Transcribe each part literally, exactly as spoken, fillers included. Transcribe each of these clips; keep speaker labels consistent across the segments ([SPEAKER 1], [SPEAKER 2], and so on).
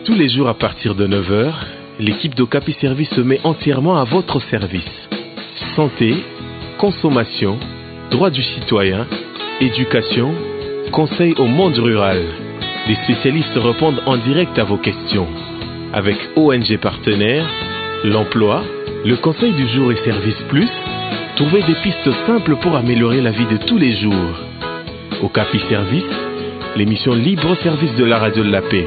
[SPEAKER 1] Tous les jours à partir de neuf heures, l'équipe d'Okapi Service se met entièrement à votre service. Santé, consommation, droits du citoyen, éducation, conseil au monde rural. Les spécialistes répondent en direct à vos questions. Avec O N G partenaires, l'emploi, le conseil du jour et Service Plus, trouvez des pistes simples pour améliorer la vie de tous les jours. Okapi Service, l'émission libre au service de la radio de la paix.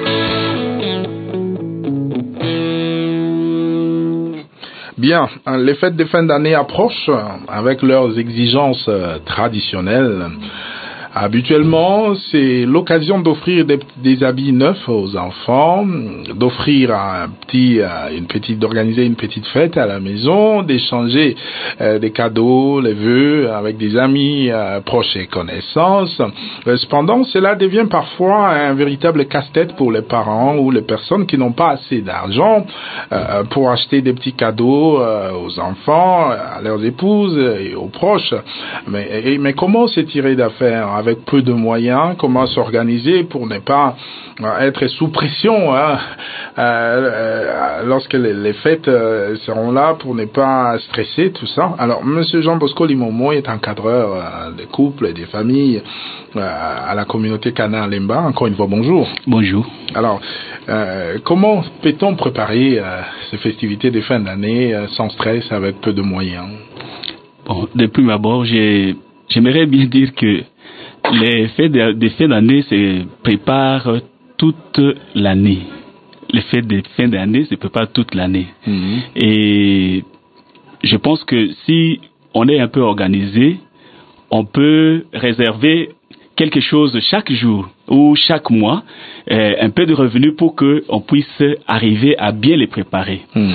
[SPEAKER 2] Bien, les fêtes de fin d'année approchent avec leurs exigences traditionnelles. Habituellement, c'est l'occasion d'offrir des, des habits neufs aux enfants, d'offrir un petit, une petite, d'organiser une petite fête à la maison, d'échanger euh, des cadeaux, les vœux avec des amis euh, proches et connaissances. Euh, cependant, cela devient parfois un véritable casse-tête pour les parents ou les personnes qui n'ont pas assez d'argent euh, pour acheter des petits cadeaux euh, aux enfants, à leurs épouses et aux proches. Mais, et, mais comment se tirer d'affaire avec peu de moyens, comment s'organiser pour ne pas euh, être sous pression hein, euh, euh, lorsque les, les fêtes euh, seront là, pour ne pas stresser, tout ça. Alors, Monsieur Jean Bosco Limomo est encadreur euh, des couples et des familles euh, à la communauté Cana Lemba. Encore une fois, bonjour.
[SPEAKER 3] Bonjour.
[SPEAKER 2] Alors, euh, comment peut-on préparer euh, ces festivités de fin d'année euh, sans stress, avec peu de moyens?
[SPEAKER 3] Bon, de prime abord, j'ai, j'aimerais bien dire que les fêtes de, de fin d'année se préparent toute l'année. Les fêtes de fin d'année se préparent toute l'année. Mmh. Et je pense que si on est un peu organisé, on peut réserver quelque chose chaque jour ou chaque mois, euh, un peu de revenus pour que on puisse arriver à bien les préparer. Mmh.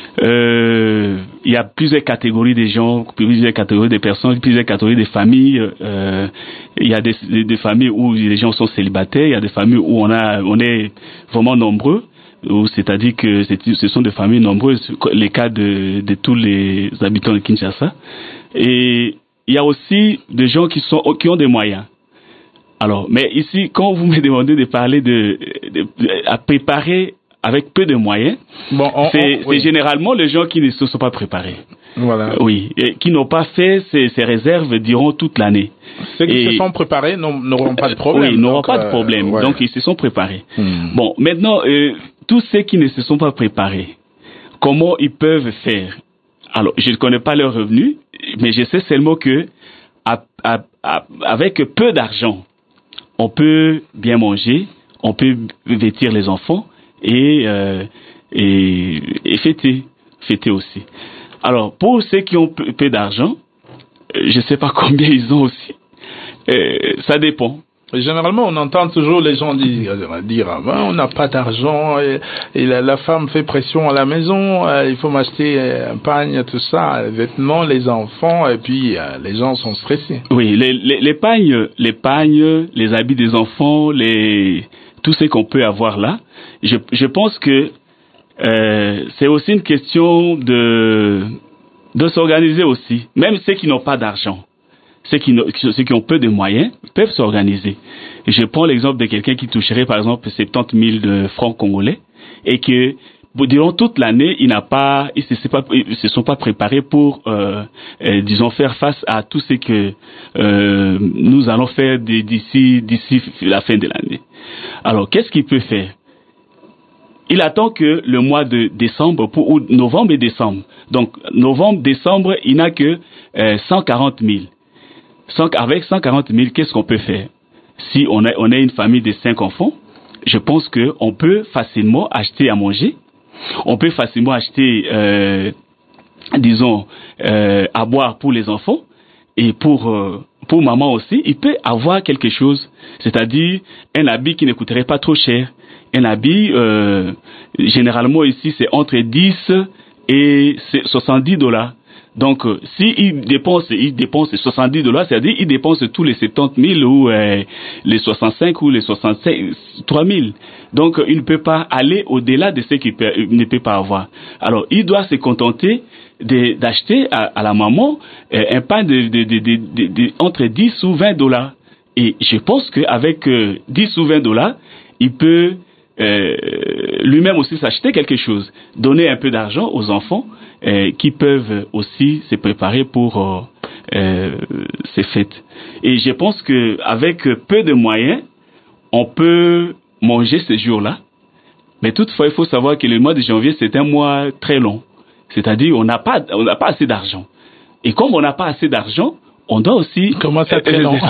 [SPEAKER 3] Euh, il y a plusieurs catégories de gens, plusieurs catégories de personnes, plusieurs catégories de familles. Euh, il y a des, des, des familles où les gens sont célibataires, il y a des familles où on a, on est vraiment nombreux, où c'est-à-dire que c'est, ce sont des familles nombreuses, les cas de, de tous les habitants de Kinshasa. Et il y a aussi des gens qui sont, qui ont des moyens. Alors, mais ici, quand vous me demandez de parler de, de, de à préparer avec peu de moyens, bon, on, c'est, on, oui. c'est généralement les gens qui ne se sont pas préparés. Voilà. Oui, et qui n'ont pas fait ces, ces réserves durant toute l'année.
[SPEAKER 2] Ceux qui et, se sont préparés n'auront pas de problème.
[SPEAKER 3] Oui, n'auront pas de problème. Euh, ouais. Donc, ils se sont préparés. Hmm. Bon, maintenant, euh, tous ceux qui ne se sont pas préparés, comment ils peuvent faire? Alors, je ne connais pas leurs revenus, mais je sais seulement que à, à, à, avec peu d'argent, on peut bien manger, on peut vêtir les enfants, et, euh, et, et fêter, fêter aussi. Alors, pour ceux qui ont peu, peu d'argent, je ne sais pas combien ils ont aussi. Euh, ça dépend.
[SPEAKER 2] Généralement, on entend toujours les gens dire, dire ah, on n'a pas d'argent et, et la, la femme fait pression à la maison, euh, il faut m'acheter un pagne, tout ça, les vêtements, les enfants, et puis euh, les gens sont stressés.
[SPEAKER 3] Oui, les, les, les pagnes, les pagnes, les habits des enfants, les tout ce qu'on peut avoir là. Je, je pense que euh, c'est aussi une question de de s'organiser aussi. Même ceux qui n'ont pas d'argent, ceux qui, ceux qui ont peu de moyens peuvent s'organiser. Je prends l'exemple de quelqu'un qui toucherait par exemple soixante-dix mille de francs congolais et que durant toute l'année, il n'a pas, ils se, pas, ils se sont pas préparés pour, euh, euh, disons, faire face à tout ce que euh, nous allons faire d'ici d'ici la fin de l'année. Alors, qu'est-ce qu'il peut faire? Il attend que le mois de décembre, pour, ou novembre et décembre. Donc, novembre, décembre, il n'a que euh, cent quarante mille. Avec cent quarante mille, qu'est-ce qu'on peut faire? Si on a, on a une famille de cinq enfants, je pense qu'on peut facilement acheter à manger. On peut facilement acheter, euh, disons, euh, à boire pour les enfants. Et pour, euh, pour maman aussi, il peut avoir quelque chose. C'est-à-dire un habit qui ne coûterait pas trop cher. Un habit, euh, généralement ici, c'est entre dix et soixante-dix dollars. Donc, euh, s'il dépense, il dépense soixante-dix dollars, c'est-à-dire il dépense tous les soixante mille ou euh, les soixante-cinq ou les soixante-trois mille. Donc, il ne peut pas aller au-delà de ce qu'il peut, ne peut pas avoir. Alors, il doit se contenter de, d'acheter à, à la maman euh, un pain de, de, de, de, de, de, entre dix ou vingt dollars. Et je pense qu'avec euh, dix ou vingt dollars, il peut euh, lui-même aussi s'acheter quelque chose, donner un peu d'argent aux enfants euh, qui peuvent aussi se préparer pour euh, euh, ces fêtes. Et je pense que avec peu de moyens, on peut manger ces jours-là. Mais toutefois, il faut savoir que le mois de janvier, c'est un mois très long. C'est-à-dire, on n'a pas, on n'a pas assez d'argent. Et comme on n'a pas assez d'argent, on doit aussi...
[SPEAKER 2] Comment ça, très long?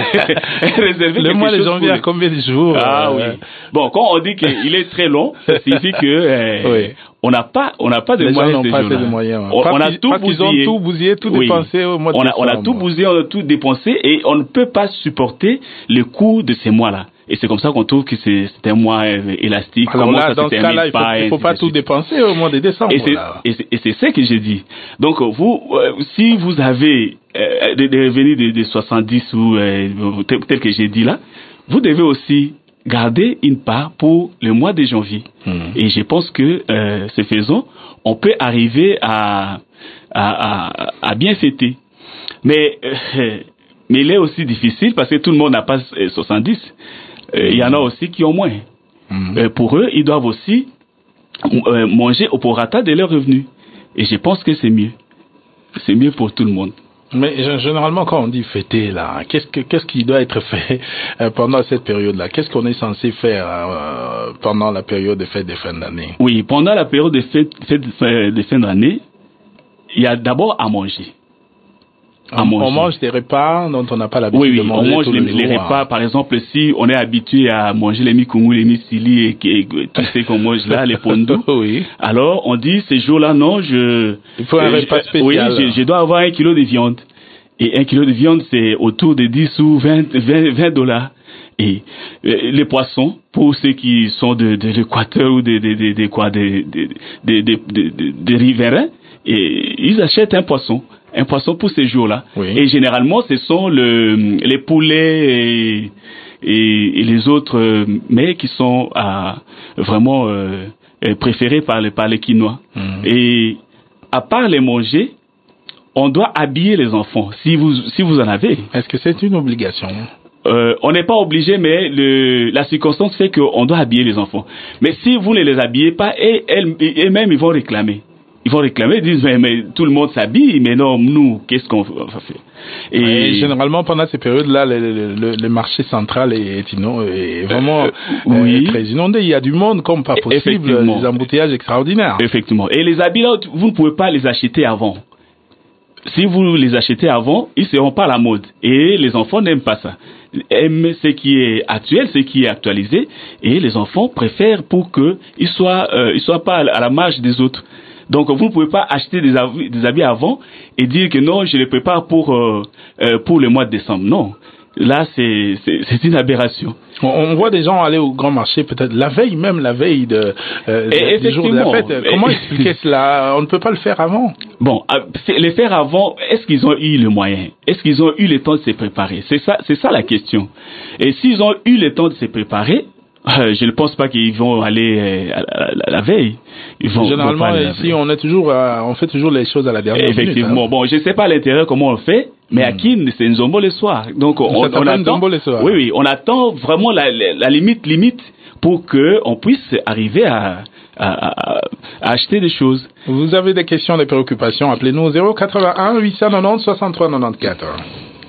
[SPEAKER 3] réserver
[SPEAKER 2] le mois de janvier a combien de jours?
[SPEAKER 3] Ah euh... oui. Bon, quand on dit qu'il est très long, ça signifie que euh, oui. on n'a pas, on n'a pas de
[SPEAKER 2] Les
[SPEAKER 3] moyens.
[SPEAKER 2] Les gens n'ont pas de moyens.
[SPEAKER 3] On, on a tout bousillé.
[SPEAKER 2] Ils ont tout bousillé, tout oui. dépensé au mois de
[SPEAKER 3] on a,
[SPEAKER 2] décembre.
[SPEAKER 3] On a tout bousillé, on a tout dépensé et on ne peut pas supporter le coût de ces mois-là. Et c'est comme ça qu'on trouve que c'est, c'est un mois euh, élastique.
[SPEAKER 2] Alors là, dans ce cas-là, il faut, il faut pas tout dépenser au mois de décembre.
[SPEAKER 3] Et c'est, et c'est, et c'est ça que j'ai dit. Donc, vous, euh, si vous avez euh, des, des revenus de, de soixante-dix ou euh, tel, tel que j'ai dit là, vous devez aussi garder une part pour le mois de janvier. Mmh. Et je pense que euh, ce faisant, on peut arriver à, à, à, à bien fêter. Mais, euh, mais il est aussi difficile parce que tout le monde n'a pas soixante-dix. Il euh, y en a aussi qui ont moins. Mmh. Euh, pour eux, ils doivent aussi euh, manger au prorata de leurs revenus. Et je pense que c'est mieux. C'est mieux pour tout le monde.
[SPEAKER 2] Mais généralement, quand on dit fêter, là, qu'est-ce, que, qu'est-ce qui doit être fait euh, pendant cette période-là? Qu'est-ce qu'on est censé faire euh, pendant la période de fête de fin d'année?
[SPEAKER 3] Oui, pendant la période de fête, fête de fin d'année, il y a d'abord à manger.
[SPEAKER 2] On, on mange des repas dont on n'a pas l'habitude
[SPEAKER 3] oui, oui,
[SPEAKER 2] de manger.
[SPEAKER 3] On mange
[SPEAKER 2] tous
[SPEAKER 3] les,
[SPEAKER 2] les,
[SPEAKER 3] les repas, par exemple, si on est habitué à manger les mikungu, les misili et, et, et tout ce qu'on mange là, les pondous, oui. Alors on dit ces jours-là, non, je...
[SPEAKER 2] Il faut un
[SPEAKER 3] je,
[SPEAKER 2] repas spécial.
[SPEAKER 3] Oui, je, je dois avoir un kilo de viande. Et un kilo de viande, c'est autour de dix ou vingt dollars. Et euh, les poissons, pour ceux qui sont de, de l'Équateur ou de, de, de, de quoi, de, de, de, de, de, de, de riverains, et ils achètent un poisson. Un poisson pour ces jours-là. Oui. Et généralement, ce sont le, les poulets et, et, et les autres mets qui sont à, vraiment euh, préférés par les, par les Quinois. Mmh. Et à part les manger, on doit habiller les enfants, si vous, si vous en avez.
[SPEAKER 2] Est-ce que c'est une obligation?
[SPEAKER 3] Euh, on n'est pas obligé, mais le, la circonstance fait qu'on doit habiller les enfants. Mais si vous ne les habillez pas, et, elles, et même ils vont réclamer. Ils vont réclamer, ils disent, mais, mais tout le monde s'habille, mais non, nous, qu'est-ce qu'on va faire?
[SPEAKER 2] Et, et généralement, pendant ces périodes-là, le, le, le marché central est, est vraiment euh, oui. très inondé. Il y a du monde comme pas possible, des embouteillages extraordinaires.
[SPEAKER 3] Effectivement. Et les habits là, vous ne pouvez pas les acheter avant. Si vous les achetez avant, ils ne seront pas à la mode. Et les enfants n'aiment pas ça. Ils aiment ce qui est actuel, ce qui est actualisé. Et les enfants préfèrent pour qu'ils ne soient, euh, ils soient pas à la marge des autres. Donc, vous ne pouvez pas acheter des habits, des habits avant et dire que non, je les prépare pour, euh, euh, pour le mois de décembre. Non. Là, c'est, c'est, c'est une aberration.
[SPEAKER 2] On, on voit des gens aller au grand marché, peut-être la veille, même la veille de, euh, et du jour de la fête. Comment expliquer cela? On ne peut pas le faire avant.
[SPEAKER 3] Bon, les faire avant, est-ce qu'ils ont eu le moyen? Est-ce qu'ils ont eu le temps de se préparer? C'est ça, c'est ça la question. Et s'ils ont eu le temps de se préparer, Euh, je ne pense pas qu'ils vont aller euh, à, la, à, la, à la veille. Ils vont,
[SPEAKER 2] Généralement,
[SPEAKER 3] vont
[SPEAKER 2] ici, on est toujours, euh, on fait toujours les choses à la dernière minute.
[SPEAKER 3] Effectivement. Hein. Bon, je ne sais pas à l'intérieur comment on le fait, mais hmm. à Kin, c'est une zombo le soir. Donc, on, on attend.
[SPEAKER 2] Le soir.
[SPEAKER 3] Oui, oui, on attend vraiment la, la, la limite, limite, pour que on puisse arriver à, à, à, à acheter des choses.
[SPEAKER 2] Vous avez des questions, des préoccupations, appelez-nous au zéro quatre-vingt-un huit cent quatre-vingt-dix soixante-trois quatre-vingt-quatorze.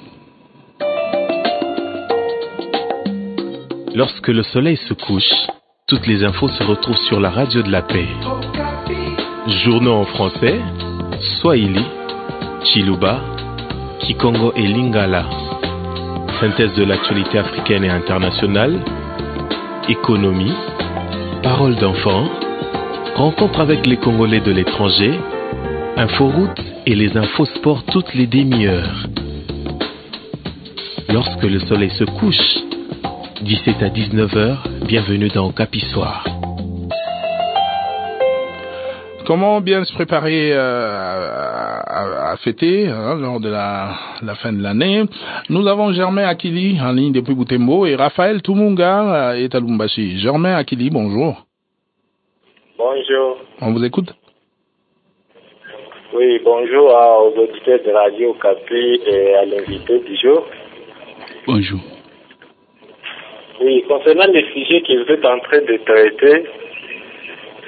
[SPEAKER 1] Lorsque le soleil se couche, toutes les infos se retrouvent sur la radio de la paix. Journaux en français, Swahili, Chiluba, Kikongo et Lingala. Synthèse de l'actualité africaine et internationale, économie, paroles d'enfants, rencontre avec les Congolais de l'étranger, inforoute et les infos sport toutes les demi-heures. Lorsque le soleil se couche, dix-sept à dix-neuf heures, bienvenue dans Okapi Soir.
[SPEAKER 2] Comment bien se préparer euh, à, à, à fêter hein, lors de la, la fin de l'année? Nous avons Germain Akili en ligne depuis Butembo et Raphaël Tumunga est à Lubumbashi. Germain Akili, bonjour.
[SPEAKER 4] Bonjour.
[SPEAKER 2] On vous écoute?
[SPEAKER 4] Oui, bonjour aux auditeurs de Radio Okapi et à l'invité du jour.
[SPEAKER 3] Bonjour.
[SPEAKER 4] Oui, concernant les sujets que vous êtes en train de traiter,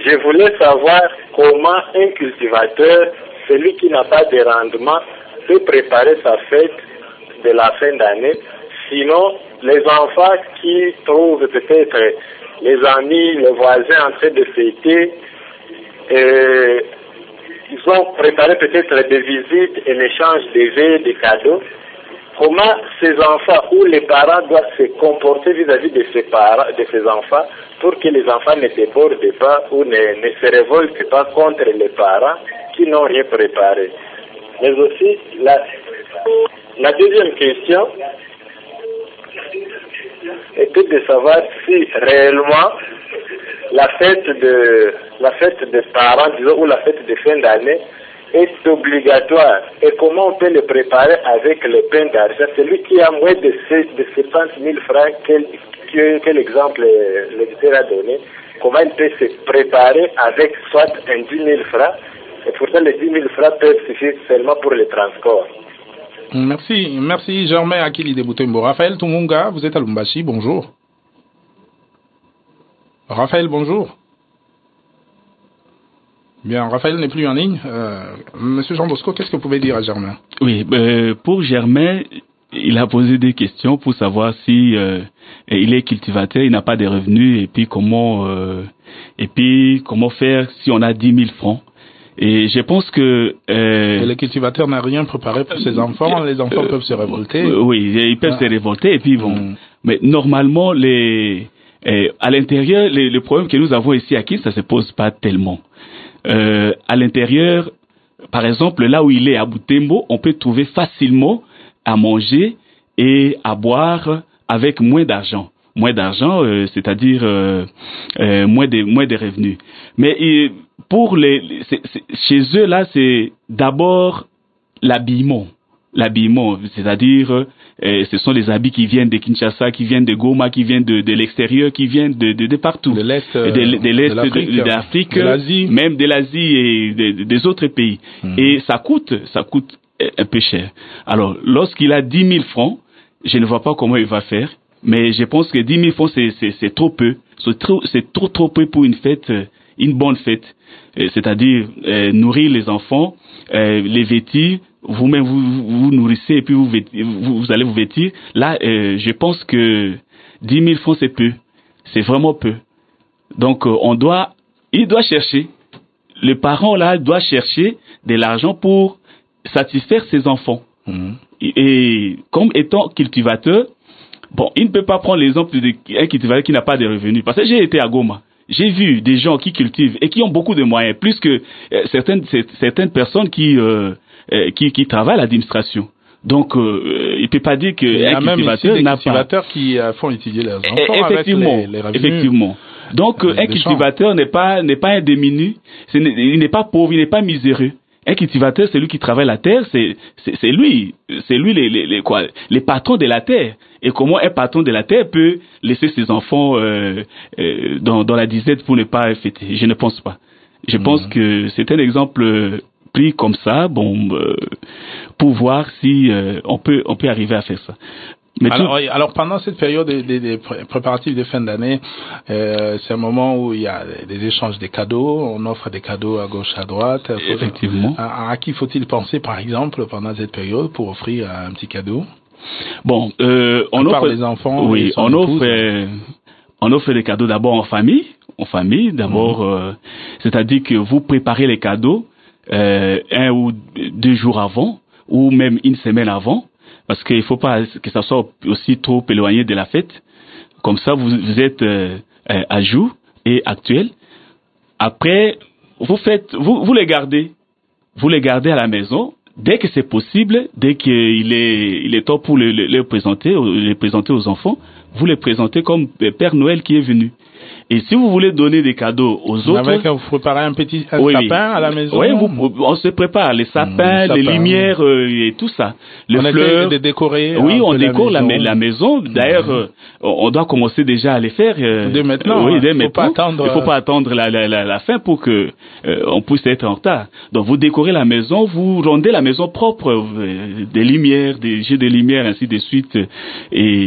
[SPEAKER 4] je voulais savoir comment un cultivateur, celui qui n'a pas de rendement, peut préparer sa fête de la fin d'année. Sinon, les enfants qui trouvent peut-être les amis, les voisins en train de fêter, euh, ils ont préparé peut-être des visites et l'échange des vœux, des cadeaux. Comment ces enfants ou les parents doivent se comporter vis-à-vis de ces parents, de ces enfants, pour que les enfants ne débordent pas ou ne, ne se révoltent pas contre les parents qui n'ont rien préparé. Mais aussi, la, la deuxième question était de savoir si réellement la fête de la fête des parents, disons, ou la fête de fin d'année est obligatoire et comment on peut le préparer avec le pain d'argent. Celui qui a moins de, de soixante mille francs, quel, quel exemple l'éditeur a donné, comment il peut se préparer avec soit un dix mille francs, et pourtant les dix mille francs peuvent suffire seulement pour le transport.
[SPEAKER 2] Merci, merci Germain Akili de Boutembo. Raphaël Tumunga, vous êtes à Lumbashi, bonjour. Raphaël, bonjour. Bien, Raphaël n'est plus en ligne. Euh, Monsieur Jean Bosco, qu'est-ce que vous pouvez dire à Germain?
[SPEAKER 3] Oui, euh, pour Germain, il a posé des questions pour savoir si euh, il est cultivateur, il n'a pas de revenus, et puis comment euh, et puis comment faire si on a dix mille francs. Et je pense que
[SPEAKER 2] euh, le cultivateur n'a rien préparé pour ses enfants. Les enfants euh, peuvent se révolter.
[SPEAKER 3] Euh, oui, ils peuvent ah. se révolter et puis bon. Mm. Mais normalement, les euh, à l'intérieur, les, le problème que nous avons ici à Kin, ça se pose pas tellement. Euh, à l'intérieur, par exemple, là où il est à Boutembo, on peut trouver facilement à manger et à boire avec moins d'argent. Moins d'argent, euh, c'est-à-dire euh, euh, moins de moins de revenus. Mais euh, pour les, c'est, c'est, chez eux là, c'est d'abord l'habillement, l'habillement, c'est-à-dire euh, ce sont les habits qui viennent de Kinshasa, qui viennent de Goma, qui viennent de, de l'extérieur, qui viennent de, de, de partout,
[SPEAKER 2] de l'est,
[SPEAKER 3] de, de, de l'est, de l'Afrique,
[SPEAKER 2] de,
[SPEAKER 3] d'Afrique,
[SPEAKER 2] de l'Asie,
[SPEAKER 3] même de l'Asie et de, de, des autres pays. Mmh. Et ça coûte, ça coûte un peu cher. Alors, lorsqu'il a dix mille francs, je ne vois pas comment il va faire. Mais je pense que dix mille francs, c'est, c'est, c'est trop peu. C'est trop, c'est trop, trop peu pour une fête, une bonne fête. C'est-à-dire, euh, nourrir les enfants, euh, les vêtir, vous-même vous, vous nourrissez et puis vous, vêtir, vous, vous allez vous vêtir. Là, euh, je pense que dix mille francs, c'est peu. C'est vraiment peu. Donc, euh, on doit, il doit chercher. Le parent, là, doit chercher de l'argent pour satisfaire ses enfants. Mmh. Et, et comme étant cultivateur, bon, il ne peut pas prendre l'exemple d'un cultivateur qui n'a pas de revenus. Parce que j'ai été à Goma. J'ai vu des gens qui cultivent et qui ont beaucoup de moyens, plus que euh, certaines, certaines personnes qui, euh, euh, qui, qui travaillent à l'administration. Donc, euh, il ne peut pas dire qu'un cultivateur n'a pas... Il y a même ici des
[SPEAKER 2] cultivateurs qui euh, font étudier leurs enfants
[SPEAKER 3] effectivement,
[SPEAKER 2] avec les, les revenus.
[SPEAKER 3] Effectivement. Donc, euh, un cultivateur n'est pas, n'est pas un démuni, c'est, il n'est pas pauvre, il n'est pas miséreux. Un cultivateur, c'est lui qui travaille la terre, c'est, c'est, c'est lui, c'est lui les, les, les, quoi, les patrons de la terre. Et comment un patron de la terre peut laisser ses enfants euh, euh, dans, dans la disette pour ne pas fêter? Je ne pense pas. Je mmh. pense que c'est un exemple pris comme ça, bon, euh, pour voir si euh, on peut, on peut arriver à faire ça.
[SPEAKER 2] Mais alors, tout... alors pendant cette période des, des, des préparatifs de fin d'année, euh, c'est un moment où il y a des échanges de cadeaux, on offre des cadeaux à gauche, à droite.
[SPEAKER 3] Effectivement.
[SPEAKER 2] À, à qui faut-il penser, par exemple, pendant cette période pour offrir un petit cadeau?
[SPEAKER 3] Bon, euh, on offre
[SPEAKER 2] les enfants.
[SPEAKER 3] Oui, on offre, euh, on offre des cadeaux d'abord en famille, en famille d'abord. Mmh. Euh, c'est-à-dire que vous préparez les cadeaux euh, un ou deux jours avant, ou même une semaine avant. Parce qu'il ne faut pas que ça soit aussi trop éloigné de la fête. Comme ça, vous, vous êtes euh, à jour et actuel. Après, vous faites, vous, vous les gardez. Vous les gardez à la maison. Dès que c'est possible, dès qu'il est, il est temps pour les, les, les présenter, les présenter aux enfants, vous les présentez comme Père Noël qui est venu. Et si vous voulez donner des cadeaux aux autres...
[SPEAKER 2] Avec, vous préparez un petit un
[SPEAKER 3] oui,
[SPEAKER 2] sapin à la maison?
[SPEAKER 3] Oui, vous, on se prépare. Les sapins, mmh, les, les lumières euh, et tout ça. Les
[SPEAKER 2] on
[SPEAKER 3] fleurs.
[SPEAKER 2] De décorer
[SPEAKER 3] oui, on décore la maison. La, la maison. D'ailleurs, mmh. euh, on doit commencer déjà à les faire. Euh,
[SPEAKER 2] dès maintenant.
[SPEAKER 3] Oui, dès
[SPEAKER 2] il ne faut pas attendre,
[SPEAKER 3] il ne faut pas attendre la, la, la, la fin pour que euh, on puisse être en retard. Donc, vous décorez la maison, vous rendez la maison propre. Euh, des lumières, des jeux de lumière, ainsi de suite. Et...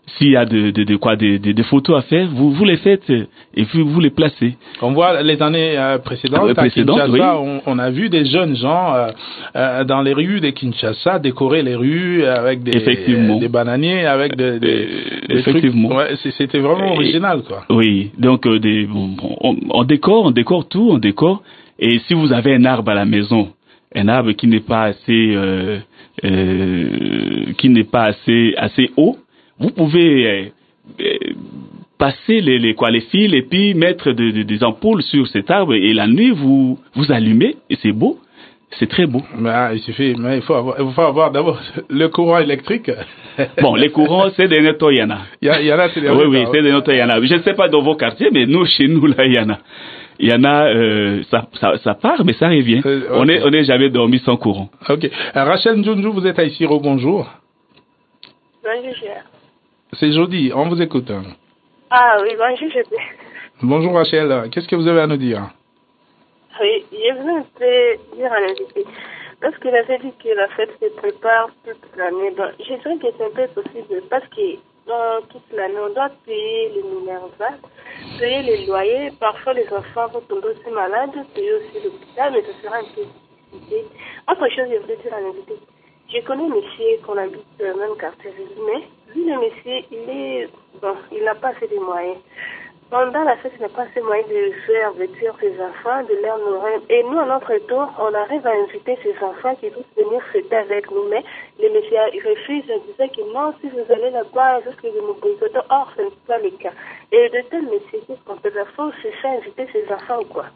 [SPEAKER 3] s'il y a de, de, de quoi, des de, de photos à faire, vous, vous les faites et puis vous les placez.
[SPEAKER 2] On voit les années euh, précédentes,
[SPEAKER 3] euh, précédentes
[SPEAKER 2] à Kinshasa,
[SPEAKER 3] oui.
[SPEAKER 2] on, on a vu des jeunes gens euh, euh, dans les rues de Kinshasa décorer les rues avec des, des bananiers, avec des, des,
[SPEAKER 3] euh,
[SPEAKER 2] des
[SPEAKER 3] effectivement.
[SPEAKER 2] trucs. Ouais, c'était vraiment original, quoi.
[SPEAKER 3] Oui, donc euh, des, on, on, on décore, on décore tout, on décore. Et si vous avez un arbre à la maison, un arbre qui n'est pas assez, euh, euh, qui n'est pas assez, assez haut, vous pouvez euh, euh, passer les, les, quoi, les fils et puis mettre de, de, des ampoules sur cet arbre et la nuit vous, vous allumez et c'est beau. C'est très beau.
[SPEAKER 2] Mais, ah, il suffit, mais il faut avoir, il faut avoir d'abord le courant électrique.
[SPEAKER 3] Bon, les courants, c'est des nettoyants, il y en a.
[SPEAKER 2] Il y, a, il y en a, c'est des
[SPEAKER 3] Oui, oui, c'est des nettoyants. Je ne sais pas dans vos quartiers, mais nous, chez nous, là, il y en a. Il y en a, euh, ça, ça, ça part, mais ça revient. Euh, okay. On est, on est jamais dormi sans courant.
[SPEAKER 2] Ok. Euh, Rachel Njunju, vous êtes à Isiro, bonjour.
[SPEAKER 5] Bonjour.
[SPEAKER 2] C'est Jody, on vous écoute.
[SPEAKER 5] Ah oui, bonjour, Jody.
[SPEAKER 2] Bonjour Rachel, qu'est-ce que vous avez à nous dire?
[SPEAKER 5] Oui, je voulais un peu dire à l'invité. Lorsqu'il avait dit que la fête se prépare toute l'année, donc je dirais que c'est un peu possible parce que dans toute l'année, on doit payer les Minerva, payer les loyers. Parfois, les enfants vont tomber aussi malades, payer aussi l'hôpital, mais ce sera un peu difficile. Autre chose, je voulais dire à l'invité. Je connais un monsieur qu'on habite dans le même quartier, mais lui, le monsieur, il est, bon, il n'a pas assez de moyens. Pendant la fête, il n'a pas assez moyen de faire vêtir ses enfants, de leur nourrir. Et nous, à notre tour, on arrive à inviter ces enfants qui vont venir fêter avec nous. Mais les messieurs, ils refusent, ils disaient que non, si vous allez là-bas, juste que nous boycottons. Or, ce n'est pas le cas. Et de tels messieurs, qu'est-ce qu'on peut faire? Faut se faire inviter ses enfants ou quoi?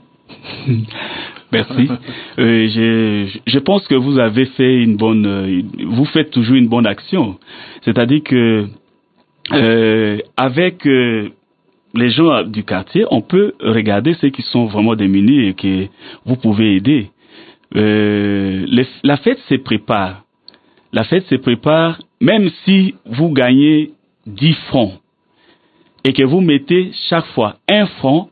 [SPEAKER 3] Merci. euh, je, je pense que vous avez fait une bonne, euh, vous faites toujours une bonne action. C'est-à-dire que euh, avec euh, les gens du quartier, on peut regarder ceux qui sont vraiment démunis et que vous pouvez aider. Euh, les, la fête se prépare. La fête se prépare même si vous gagnez dix francs et que vous mettez chaque fois un franc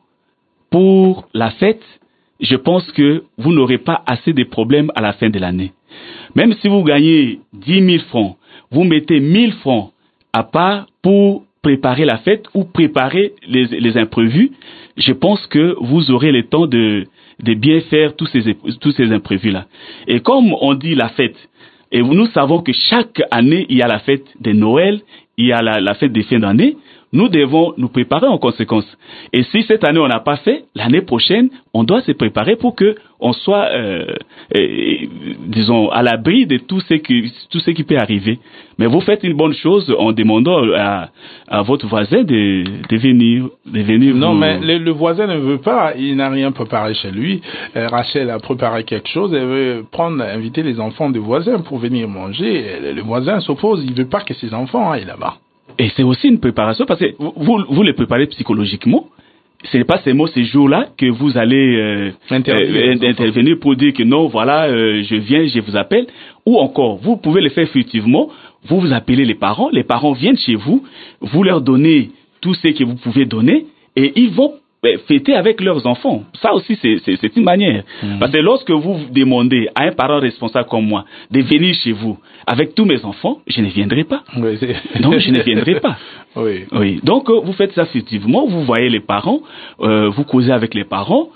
[SPEAKER 3] pour la fête. Je pense que vous n'aurez pas assez de problèmes à la fin de l'année. Même si vous gagnez dix mille francs, vous mettez mille francs à part pour préparer la fête ou préparer les, les imprévus, je pense que vous aurez le temps de, de bien faire tous ces, tous ces imprévus-là. Et comme on dit la fête, et nous savons que chaque année, il y a la fête de Noël, il y a la, la fête des fins d'année, nous devons nous préparer en conséquence. Et si cette année on n'a pas fait, l'année prochaine, on doit se préparer pour que on soit, euh, euh, disons, à l'abri de tout ce qui, tout ce qui peut arriver. Mais vous faites une bonne chose en demandant à, à votre voisin de, de venir, de venir.
[SPEAKER 2] Non,
[SPEAKER 3] vous...
[SPEAKER 2] mais le, le voisin ne veut pas. Il n'a rien préparé chez lui. Euh, Rachel a préparé quelque chose. Elle veut prendre, inviter les enfants du voisin pour venir manger. Le, le voisin s'oppose. Il veut pas que ses enfants aillent là-bas.
[SPEAKER 3] Et c'est aussi une préparation parce que vous, vous les préparez psychologiquement. Ce n'est pas seulement ces jours-là que vous allez euh, euh, intervenir pour dire que non, voilà, euh, je viens, je vous appelle. Ou encore, vous pouvez le faire furtivement. Vous vous appelez les parents. Les parents viennent chez vous. Vous leur donnez tout ce que vous pouvez donner et ils vont fêter avec leurs enfants. Ça aussi, c'est, c'est, c'est une manière. Mmh. Parce que lorsque vous demandez à un parent responsable comme moi de venir chez vous avec tous mes enfants, je ne viendrai pas.
[SPEAKER 2] Oui, c'est...
[SPEAKER 3] Donc, je ne viendrai pas.
[SPEAKER 2] Oui.
[SPEAKER 3] Oui. Donc, euh, vous faites ça furtivement, vous voyez les parents, euh, vous causez avec les parents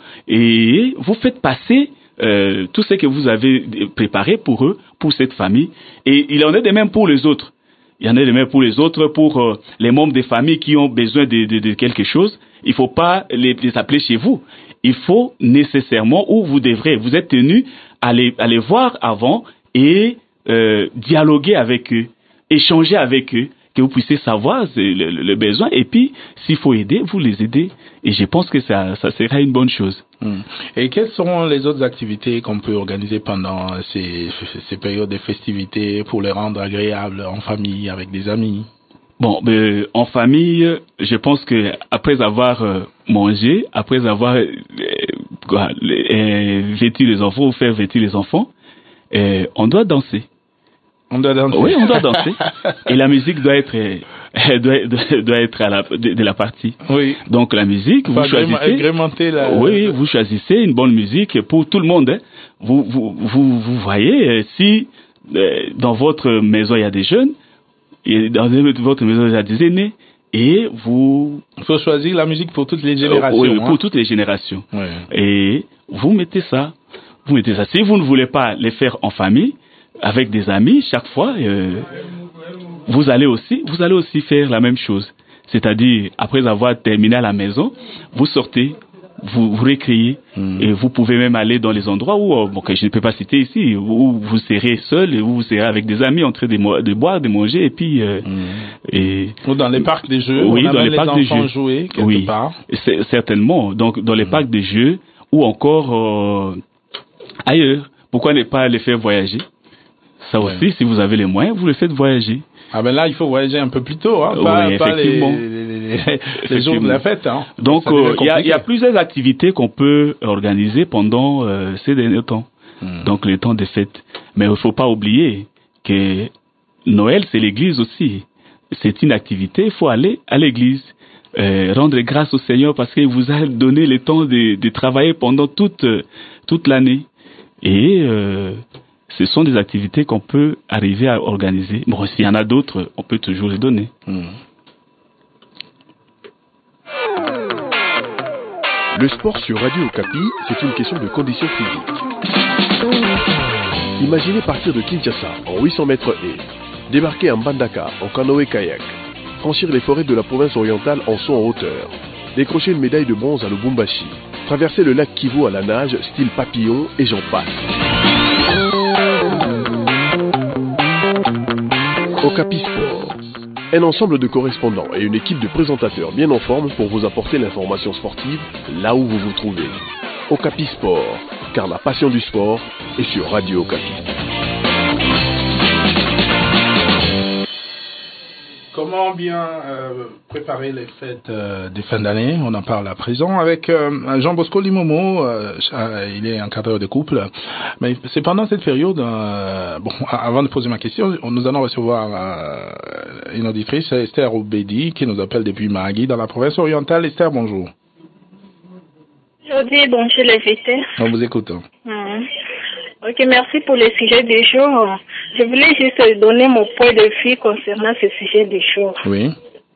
[SPEAKER 3] et vous faites passer euh, tout ce que vous avez préparé pour eux, pour cette famille. Et il en est de même pour les autres. Il y en a de même pour les autres, pour euh, les membres des familles qui ont besoin de, de, de quelque chose. Il ne faut pas les, les appeler chez vous. Il faut nécessairement, ou vous devrez, vous êtes tenu à les, à les voir avant et euh, dialoguer avec eux, échanger avec eux, que vous puissiez savoir le, le, le besoin. Et puis, s'il faut aider, vous les aidez. Et je pense que ça, ça sera une bonne chose.
[SPEAKER 2] Hum. Et quelles seront les autres activités qu'on peut organiser pendant ces, ces périodes de festivités pour les rendre agréables en famille, avec des amis?
[SPEAKER 3] Bon, ben, en famille, je pense que après avoir euh, mangé, après avoir euh, euh, vêtu les enfants ou faire vêtir les enfants, euh, on doit danser.
[SPEAKER 2] On doit danser.
[SPEAKER 3] Oui, on doit danser. Et la musique doit être euh, doit, doit, doit être à la de, de la partie.
[SPEAKER 2] Oui.
[SPEAKER 3] Donc la musique, vous choisissez.
[SPEAKER 2] Agrémenter la.
[SPEAKER 3] Oui, vous choisissez une bonne musique pour tout le monde. Hein. Vous, vous vous vous voyez euh, si euh, dans votre maison il y a des jeunes. et dans votre maison, il y a des aînés. Et vous...
[SPEAKER 2] Il faut choisir la musique pour toutes les générations.
[SPEAKER 3] Euh, oui, pour
[SPEAKER 2] hein.
[SPEAKER 3] toutes les générations.
[SPEAKER 2] Ouais.
[SPEAKER 3] Et vous mettez ça. Vous mettez ça. Si vous ne voulez pas les faire en famille, avec des amis, chaque fois, euh, vous allez aussi, vous allez aussi faire la même chose. C'est-à-dire, après avoir terminé à la maison, vous sortez, vous, vous récréez, mmh. et vous pouvez même aller dans les endroits où, bon, que je ne peux pas citer ici, où vous serez seul, et où vous serez avec des amis en train de, de boire, de manger, et puis, euh, mmh. et.
[SPEAKER 2] Ou dans les parcs des jeux,
[SPEAKER 3] oui,
[SPEAKER 2] on a
[SPEAKER 3] dans
[SPEAKER 2] les,
[SPEAKER 3] les parcs
[SPEAKER 2] enfants
[SPEAKER 3] des jeux.
[SPEAKER 2] jouer quelque
[SPEAKER 3] oui,
[SPEAKER 2] part.
[SPEAKER 3] C'est, certainement. Donc, dans les mmh. parcs des jeux, ou encore, euh, ailleurs. Pourquoi ne pas les faire voyager? Ça aussi, ouais. si vous avez les moyens, vous les faites voyager.
[SPEAKER 2] Ah ben là, il faut voyager un peu plus tôt, hein, pas,
[SPEAKER 3] oui,
[SPEAKER 2] pas
[SPEAKER 3] effectivement.
[SPEAKER 2] les, les, les, les jours de la fête. Hein.
[SPEAKER 3] Donc, il euh, y, y a plusieurs activités qu'on peut organiser pendant euh, ces derniers temps, hmm. donc les temps des fêtes. Mais il ne faut pas oublier que Noël, c'est l'église aussi. C'est une activité, il faut aller à l'église, euh, rendre grâce au Seigneur parce qu'il vous a donné le temps de, de travailler pendant toute, toute l'année. Et... Euh, ce sont des activités qu'on peut arriver à organiser. Bon, s'il y en a d'autres, on peut toujours les donner. Mmh.
[SPEAKER 1] Le sport sur Radio Okapi, c'est une question de conditions physiques. Imaginez partir de Kinshasa en huit cents mètres et débarquer à Mbandaka en canoë-kayak, franchir les forêts de la province orientale en saut en hauteur, décrocher une médaille de bronze à Lubumbashi, traverser le lac Kivu à la nage, style papillon, et j'en passe. Okapi Sport, un ensemble de correspondants et une équipe de présentateurs bien en forme pour vous apporter l'information sportive là où vous vous trouvez. Okapi Sport, car la passion du sport est sur Radio Okapi.
[SPEAKER 2] Comment bien euh, préparer les fêtes euh, des fins d'année? On en parle à présent avec euh, Jean Bosco Limomo. Euh, il est encadreur de couple. Mais c'est pendant cette période, euh, bon, avant de poser ma question, nous allons recevoir euh, une auditrice, Esther Oubedi, qui nous appelle depuis Mahagi, dans la province orientale. Esther, bonjour.
[SPEAKER 5] Aujourd'hui, bonjour les invités.
[SPEAKER 2] On vous écoute.
[SPEAKER 5] Mmh. Ok, merci pour le sujet du jour. Je voulais juste donner mon point de vue concernant ce sujet du jour.
[SPEAKER 2] Oui.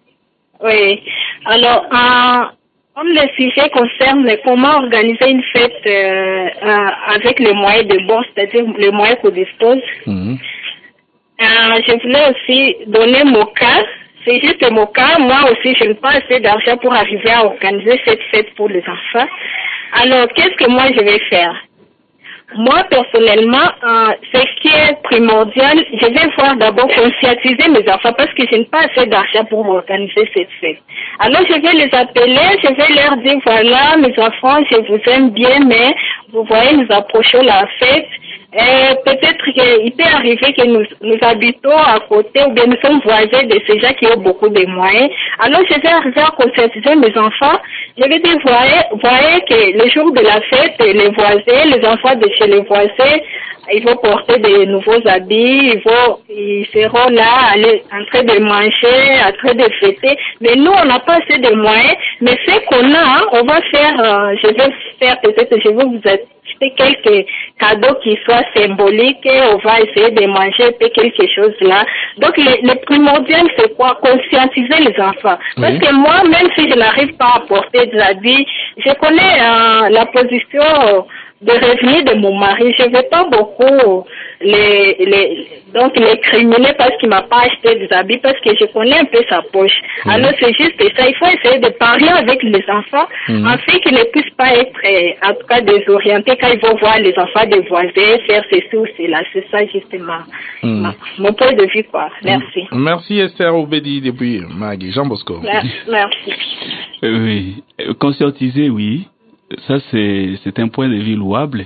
[SPEAKER 5] Oui. Alors, euh, comme le sujet concerne comment organiser une fête euh, euh, avec les moyens de bord, c'est-à-dire les moyens qu'on dispose, mmh. euh, je voulais aussi donner mon cas. C'est juste mon cas. Moi aussi, je n'ai pas assez d'argent pour arriver à organiser cette fête pour les enfants. Alors, qu'est-ce que moi je vais faire? Moi, personnellement, euh, ce qui est primordial, je vais voir d'abord conscientiser mes enfants parce que je n'ai pas assez d'argent pour organiser cette fête. Alors, je vais les appeler, je vais leur dire, voilà, mes enfants, je vous aime bien, mais vous voyez, nous approchons la fête. Et peut-être qu'il peut arriver que nous, nous habitons à côté ou bien nous sommes voisins de ces gens qui ont beaucoup de moyens. Alors, je vais arriver à conscientiser mes enfants. Je vais dire, voyez, voyez que le jour de la fête, les voisins, les enfants de chez les voisins, ils vont porter de nouveaux habits, ils vont, ils seront là, aller, en train de manger, en train de fêter. Mais nous, on n'a pas assez de moyens. Mais ce qu'on a, on va faire, euh, je vais faire peut-être, je vais vous acheter quelques cadeaux qui soient symboliques. On va essayer de manger quelque chose là. Donc, le, le primordial, c'est quoi? Conscientiser les enfants. Oui. Parce que moi, même si je n'arrive pas à porter des habits, je connais euh, la position de revenus de mon mari. Je ne veux pas beaucoup les, les, donc les criminer parce qu'il ne m'a pas acheté des habits, parce que je connais un peu sa poche. Mmh. Alors c'est juste ça. Il faut essayer de parler avec les enfants, mmh. afin qu'ils ne puissent pas être, en tout cas, désorientés quand ils vont voir les enfants des voisins faire ceci ou cela. C'est ça justement mmh. ma, mon point de vue, quoi. Merci.
[SPEAKER 2] Mmh. Merci Esther Oubedi depuis Magui. Jean Bosco.
[SPEAKER 5] Merci.
[SPEAKER 3] Euh, oui. Conscientiser, oui. Ça, c'est, c'est un point de vue louable,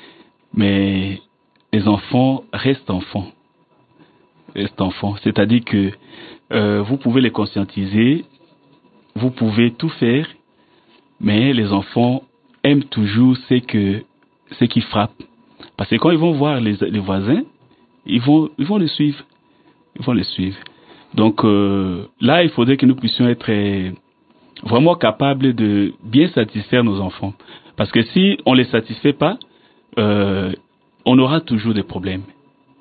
[SPEAKER 3] mais les enfants restent enfants. Restent enfants. C'est-à-dire que euh, vous pouvez les conscientiser, vous pouvez tout faire, mais les enfants aiment toujours ce, que, ce qui frappe. Parce que quand ils vont voir les, les voisins, ils vont, ils vont les suivre. Ils vont les suivre. Donc euh, là, il faudrait que nous puissions être... Euh, vraiment capable de bien satisfaire nos enfants. Parce que si on ne les satisfait pas, euh, on aura toujours des problèmes.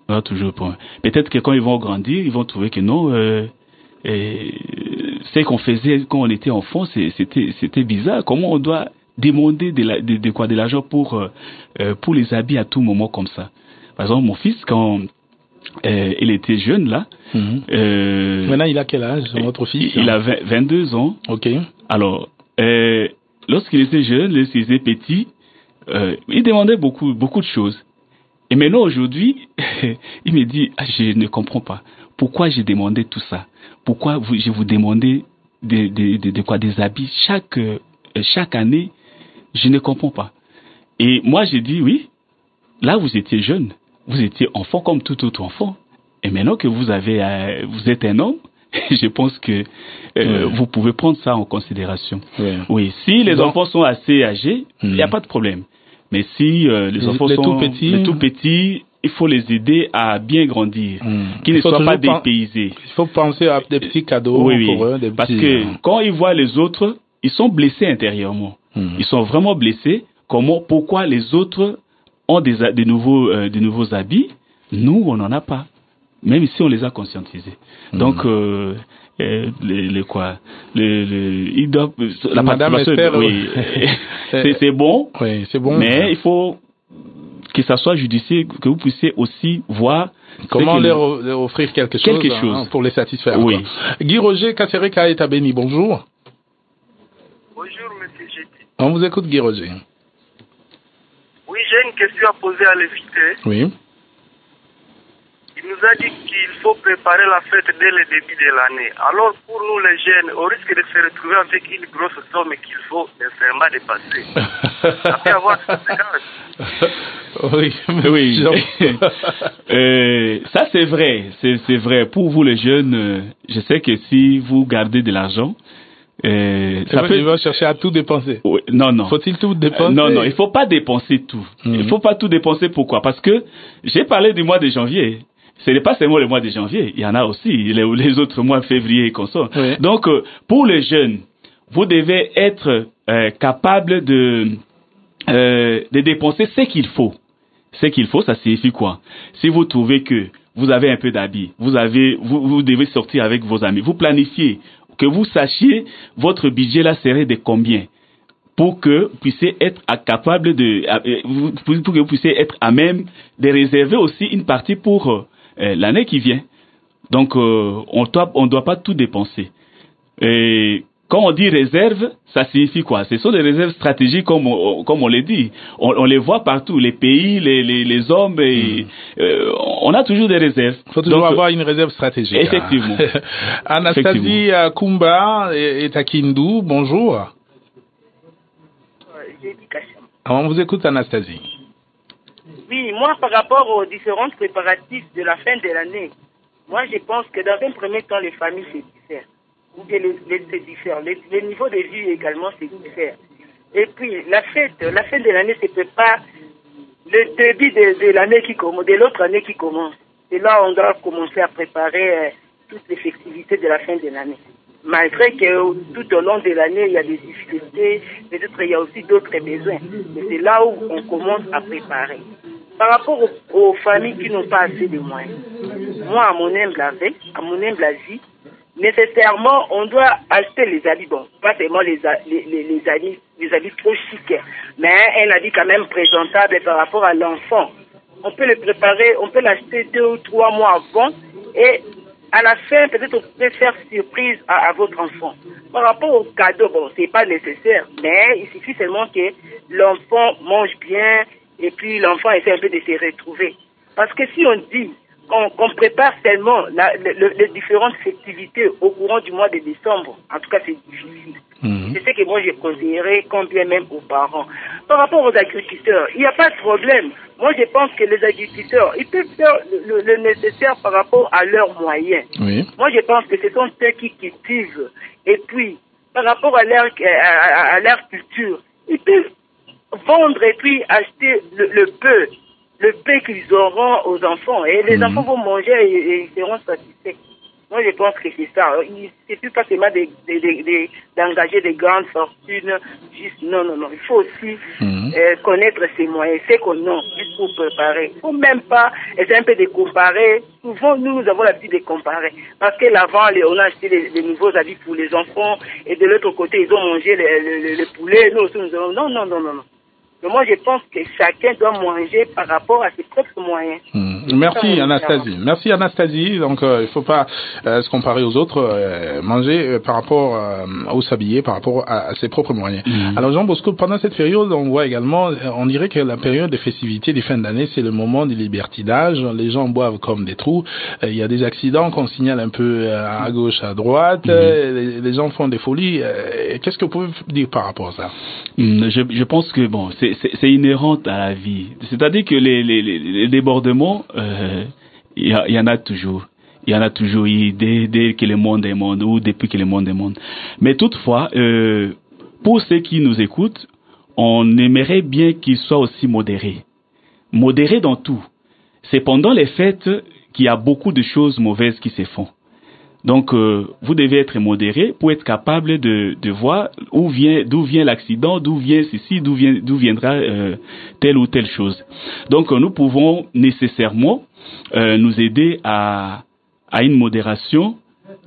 [SPEAKER 3] On aura toujours le problème. Peut-être que quand ils vont grandir, ils vont trouver que non, euh, et, ce qu'on faisait quand on était enfant, c'est, c'était, c'était bizarre. Comment on doit demander de, la, de, de quoi, de l'argent pour, euh, pour les habits à tout moment comme ça? Par exemple, mon fils, quand euh, il était jeune, là...
[SPEAKER 2] Mm-hmm.
[SPEAKER 3] Euh,
[SPEAKER 2] Maintenant, il a quel âge, votre fils?
[SPEAKER 3] Il a vingt, vingt-deux ans.
[SPEAKER 2] Ok.
[SPEAKER 3] Alors, euh, lorsqu'il était jeune, lorsqu'il était petit, euh, il demandait beaucoup, beaucoup de choses. Et maintenant, aujourd'hui, il me dit, ah, je ne comprends pas. Pourquoi j'ai demandé tout ça? Pourquoi vous, je vous demandais de, de, de, de quoi, des habits chaque, euh, chaque année? Je ne comprends pas. Et moi, j'ai dit, oui, là, vous étiez jeune. Vous étiez enfant comme tout autre enfant. Et maintenant que vous avez, euh, vous êtes un homme, je pense que euh, oui. vous pouvez prendre ça en considération. Oui, oui. Si les Donc, enfants sont assez âgés, il n'y a pas de problème. Mais si euh, les, les enfants les sont tout petits, les tout petits, il faut les aider à bien grandir, mmh. qu'ils ne soient pas dépaysés.
[SPEAKER 2] Il faut penser à des petits cadeaux
[SPEAKER 3] oui,
[SPEAKER 2] pour
[SPEAKER 3] oui.
[SPEAKER 2] eux. Des
[SPEAKER 3] Parce
[SPEAKER 2] petits...
[SPEAKER 3] que quand ils voient les autres, ils sont blessés intérieurement. Mmh. Ils sont vraiment blessés. Comment, pourquoi les autres ont des, des, nouveaux, euh, des nouveaux habits? Nous, on n'en a pas. Même si on les a conscientisés. Mmh. Donc, euh, euh, les, les quoi, les, les, ils doivent, la
[SPEAKER 2] Madame Esther,
[SPEAKER 3] oui, c'est, c'est bon.
[SPEAKER 2] Oui, c'est bon.
[SPEAKER 3] Mais il faut que ça soit judicieux, que vous puissiez aussi voir
[SPEAKER 2] comment leur, leur offrir quelque chose,
[SPEAKER 3] quelque chose.
[SPEAKER 2] Hein, pour les satisfaire.
[SPEAKER 3] Oui.
[SPEAKER 2] Quoi. Guy Roger Kassereka est à Béni. Bonjour.
[SPEAKER 6] Bonjour, monsieur G T.
[SPEAKER 2] On vous écoute, Guy Roger.
[SPEAKER 6] Oui, j'ai une question à poser à l'invité.
[SPEAKER 2] Oui.
[SPEAKER 6] Il nous a dit qu'il faut préparer la fête dès le début de l'année. Alors, pour nous les jeunes, on risque de se retrouver avec une grosse somme qu'il faut nécessairement dépasser. Ça peut avoir des conséquences.
[SPEAKER 3] Oui, oui. euh, ça, c'est vrai. C'est, c'est vrai. Pour vous les jeunes, euh, je sais que si vous gardez de l'argent,
[SPEAKER 2] Euh, ça peut... Il va chercher à tout dépenser.
[SPEAKER 3] Oui, non, non.
[SPEAKER 2] Faut-il tout dépenser?
[SPEAKER 3] euh, Non, non. Il faut pas dépenser tout. Mm-hmm. Il faut pas tout dépenser. Pourquoi? Parce que j'ai parlé du mois de janvier. Ce n'est pas seulement le mois de janvier. Il y en a aussi les, les autres mois, février et consorts. Oui. Donc, euh, pour les jeunes, vous devez être euh, capable de euh, de dépenser ce qu'il faut. Ce qu'il faut, ça signifie quoi? Si vous trouvez que vous avez un peu d'habits, vous avez, vous, vous devez sortir avec vos amis, vous planifiez. Que vous sachiez votre budget là serait de combien pour que vous puissiez être capable de pour que vous puissiez être à même de réserver aussi une partie pour euh, l'année qui vient. Donc euh, on doit on doit pas tout dépenser. Et quand on dit réserve, ça signifie quoi? Ce sont des réserves stratégiques comme on, comme on les dit. On, on les voit partout, les pays, les, les, les hommes, et, mmh. euh, on a toujours des réserves.
[SPEAKER 2] Il faut toujours Donc, avoir une réserve stratégique.
[SPEAKER 3] Effectivement.
[SPEAKER 2] Hein. Anastasie effectivement. Kumba est à Kindu. Bonjour. On vous écoute, Anastasie.
[SPEAKER 7] Oui, moi, par rapport aux différents préparatifs de la fin de l'année, moi, je pense que dans un premier temps, les familles se diffèrent. Ou bien les, les, se diffèrent. Les, les niveaux de vie également se diffèrent. Et puis, la fête, la fin de l'année, c'est pas le début de, de l'année qui commence, de l'autre année qui commence. Et là, on doit commencer à préparer euh, toutes les festivités de la fin de l'année. Malgré que tout au long de l'année, il y a des difficultés, peut-être il y a aussi d'autres besoins. Mais c'est là où on commence à préparer. Par rapport aux, aux familles qui n'ont pas assez de moyens, moi, à mon humble avis, à mon humble avis, nécessairement, on doit acheter les habits, bon, pas seulement les, les, les, les habits, les habits trop chics, mais un habit quand même présentable par rapport à l'enfant. On peut le préparer, on peut l'acheter deux ou trois mois avant, et à la fin, peut-être on peut faire surprise à, à votre enfant. Par rapport au cadeau, bon, c'est pas nécessaire, mais il suffit seulement que l'enfant mange bien, et puis l'enfant essaie un peu de se retrouver. Parce que si on dit qu'on qu'on prépare tellement la, le, le, les différentes festivités au courant du mois de décembre, en tout cas c'est difficile. Mmh. C'est ce que moi j'ai conseillé, combien même aux parents. Par rapport aux agriculteurs, il n'y a pas de problème. Moi je pense que les agriculteurs, ils peuvent faire le, le nécessaire par rapport à leurs moyens.
[SPEAKER 2] Oui.
[SPEAKER 7] Moi je pense que ce sont ceux qui cultivent. Et puis, par rapport à leur, à, à, à leur culture, ils peuvent vendre et puis acheter le, le peu. le pain qu'ils auront aux enfants. Et les mmh. enfants vont manger et, et ils seront satisfaits. Moi, je pense que c'est ça. Il ne suffit pas seulement de, de, de, de, d'engager des grandes fortunes. Juste, non, non, non. Il faut aussi mmh. euh, connaître ses moyens, c'est qu'on a, juste pour préparer. Il ne faut même pas essayer un peu de comparer. Souvent, nous, nous avons l'habitude de comparer. Parce que l'avant, les, on a acheté des, des nouveaux habits pour les enfants. Et de l'autre côté, ils ont mangé le, le, le poulet. Nous aussi, nous avons... Non, non, non, non, non. Mais moi, je pense que chacun doit manger par rapport à ses propres moyens.
[SPEAKER 2] Mmh. Merci Anastasie. Merci Anastasie. Donc, euh, il ne faut pas euh, se comparer aux autres. Euh, manger euh, par rapport euh, ou s'habiller par rapport à, à ses propres moyens. Mmh. Alors Jean Bosco, pendant cette période, on voit également, on dirait que la période des festivités des fins d'année, c'est le moment du libertinage. Les gens boivent comme des trous. Euh, il y a des accidents qu'on signale un peu à gauche, à droite. Mmh. Euh, les, les gens font des folies. Euh, qu'est-ce que vous pouvez dire par rapport à ça?
[SPEAKER 3] Mmh, je, je pense que bon, c'est C'est, c'est inhérent à la vie. C'est-à-dire que les, les, les débordements, euh, il y, y en a toujours. Il y en a toujours eu dès, dès que le monde est monde ou depuis que le monde est monde. Mais toutefois, euh, pour ceux qui nous écoutent, on aimerait bien qu'ils soient aussi modérés. Modérés dans tout. C'est pendant les fêtes qu'il y a beaucoup de choses mauvaises qui se font. Donc, euh, vous devez être modéré pour être capable de, de voir où vient, d'où vient l'accident, d'où vient ceci, d'où vient, d'où viendra euh, telle ou telle chose. Donc, euh, nous pouvons nécessairement euh, nous aider à, à une modération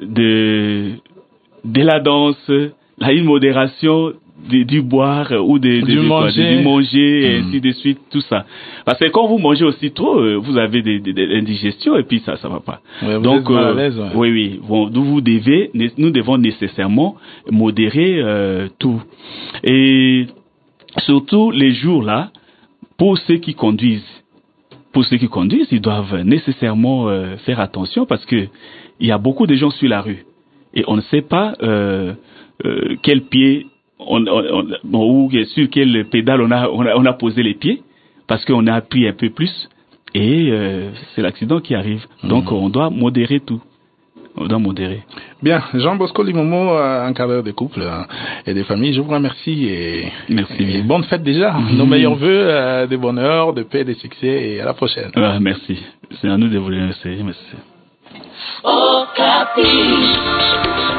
[SPEAKER 3] de, de la danse, à une modération de, du boire ou de, de,
[SPEAKER 2] du,
[SPEAKER 3] de,
[SPEAKER 2] manger.
[SPEAKER 3] de, du manger, et
[SPEAKER 2] mmh.
[SPEAKER 3] ainsi de suite, tout ça. Parce que quand vous mangez aussi trop, vous avez des, des, des indigestions et puis ça, ça va pas.
[SPEAKER 2] Ouais,
[SPEAKER 3] donc,
[SPEAKER 2] euh, l'aise, ouais.
[SPEAKER 3] oui, oui, bon, vous devez, nous devons nécessairement modérer euh, tout. Et surtout les jours là, pour ceux qui conduisent, pour ceux qui conduisent, ils doivent nécessairement euh, faire attention parce que il y a beaucoup de gens sur la rue et on ne sait pas euh, euh, quel pied On, on, on, bon, ou sur quel pédale on a, on a, on a posé les pieds, parce qu'on a appuyé un peu plus, et euh, c'est l'accident qui arrive. Mmh. Donc, on doit modérer tout. On doit modérer.
[SPEAKER 2] Bien, Jean Bosco Limomo, encadreur des couples hein, et des familles, je vous remercie et,
[SPEAKER 3] merci
[SPEAKER 2] et bonne fête déjà. Mmh. Nos meilleurs vœux euh, de bonheur, de paix, de succès et à la prochaine.
[SPEAKER 3] Ah, merci. C'est à nous de vous remercier. Merci.
[SPEAKER 8] Oh, Capi.